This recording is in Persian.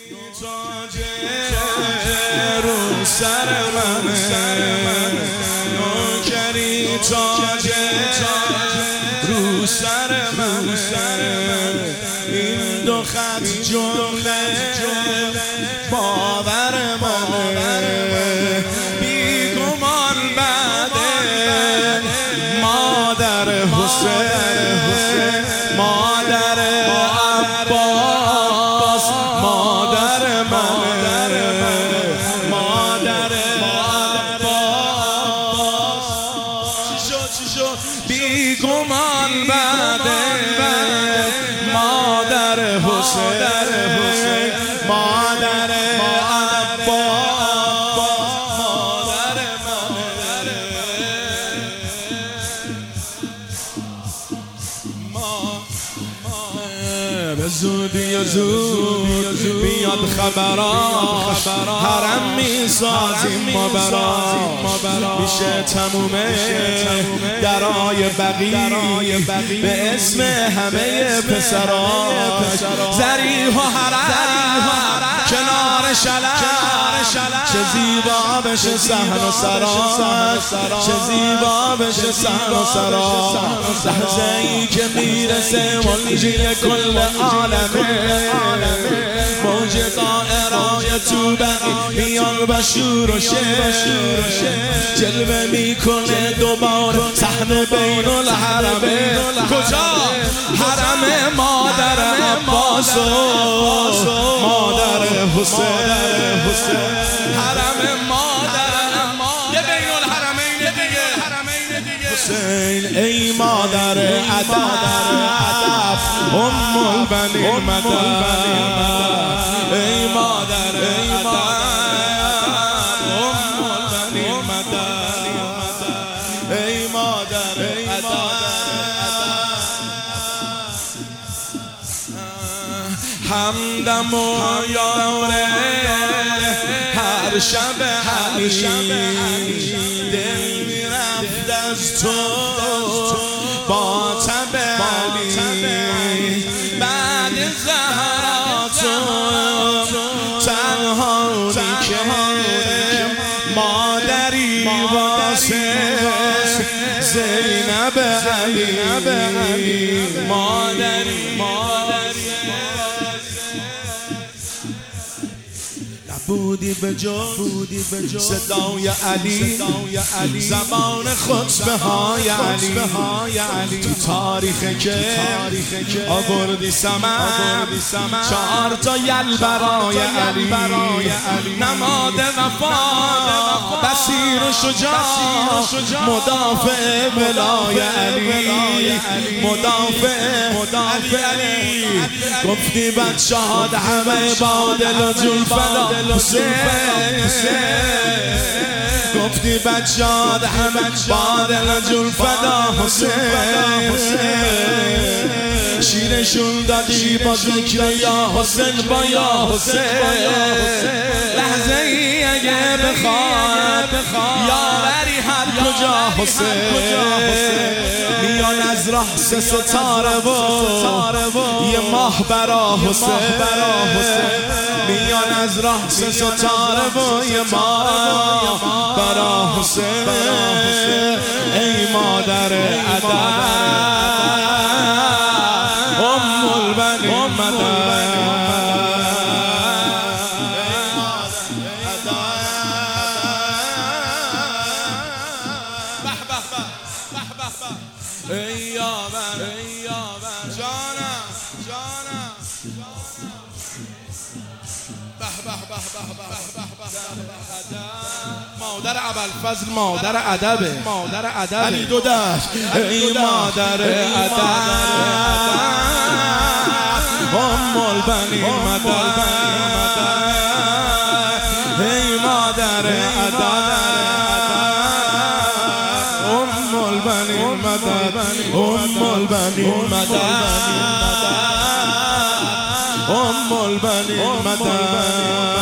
تاج رو سر من نوکری تاج رو سر من این دو خط جمله باور من بیگمان بعد مادر حسین مادر عباس مادر من مادر عباس چی شد بیگمان بعد مادر حسین مادر عباس مادر من به زودی بیاد خبرات حرم میسازیم ما برات میشه تمومه درای بقیع به اسم همه پسرات ذریح و حرم کنار شلم چه زیبا بشه صحن و سرات چه زیبا بشه صحن و سرات لحظه ای که میرسه منجی کل عالمه موج طائرای تو بقی میان بشور و شعر جلوه میکنه دوباره صحن بین الحرمه کجا؟ حرم مادر عباس و مادر حسین حرم مادر یه بین الحرمین دیگه حسین ای مادر عطف ام البنین مدد ای مادر عطف ام البنین مدد ای مادر عطف همدم و یاره هر شب دل میرفت از تو با تب علی بعد زهرا تو تنهایی که مادری واسه زینب علی مادری بودی به جز صدای علی زبان خطبه های علی تو تاریخ که آوردی سمن 4 تا یل برای علی نماد وفا بصیر و شجاع مدافع ولای علی مدافع علی گفتی بچه ها همه با دل و جون فدا گفتی بچه‌ها همه با دل جون فدا حسین شیرشون دادی با ذکر یا حسین با یا حسین لحظه ای اگه بخواد یاوری هر کجا حسین میان از راه 3 ستاره و یه ماه برا حسین میان از راه 3 ستاره و یه ماه برا حسین ای مادر عطف ام البنین مدد ای یاور جانم مادر ابوالفضل مادر ادبه علی دو دست ای مادر ادب ام البنین مدد ای مادر ادب ام البنین مدد ام البنین مدد ام البنین مدد